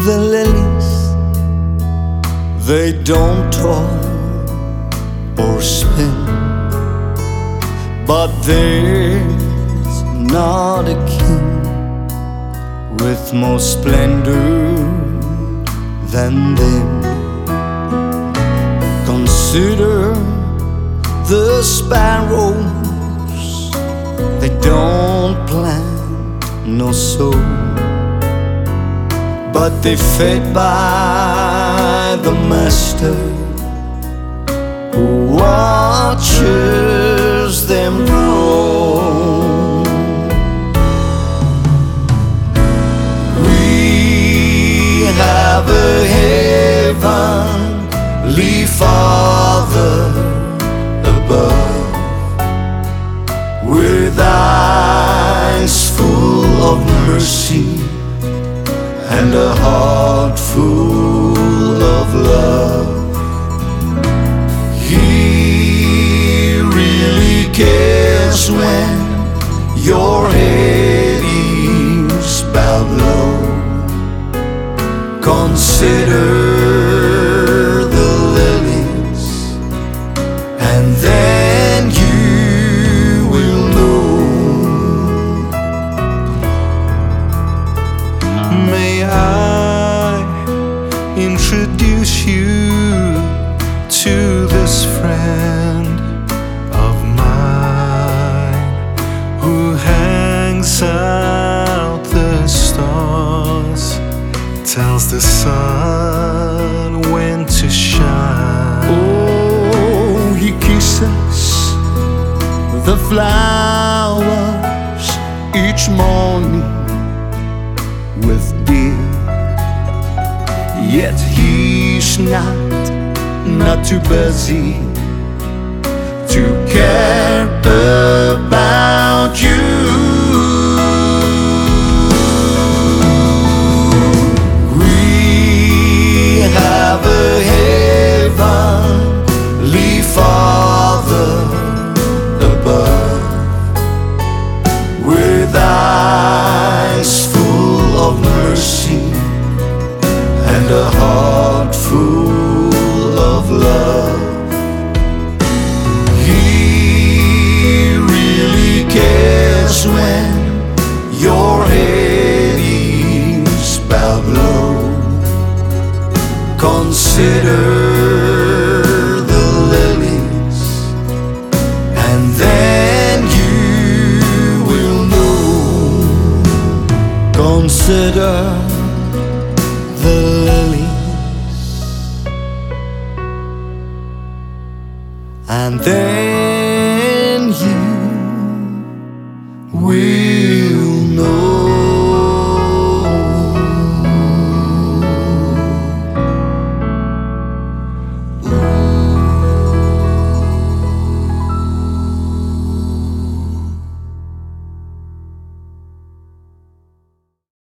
The lilies, they don't toil or spin, but there's not a king with more splendor than them. Consider the sparrows, they don't plant nor sow, but they fed by the Master who watches them grow. We have a heavenly Father above, with eyes full of mercy and a heart full of love. He really cares when your head is bowed low. Consider the lilies, and then you will know. May I introduce you to this friend of mine who hangs out the stars, tells the sun when to shine. Oh, he kisses the flowers each morning with dew, yet he's not too busy to care about you. We have a heavenly Father above, with eyes full of mercy and a heart full of love. He really cares when your head is bowed low. Consider the lilies, and then you will know. Consider the lilies, and then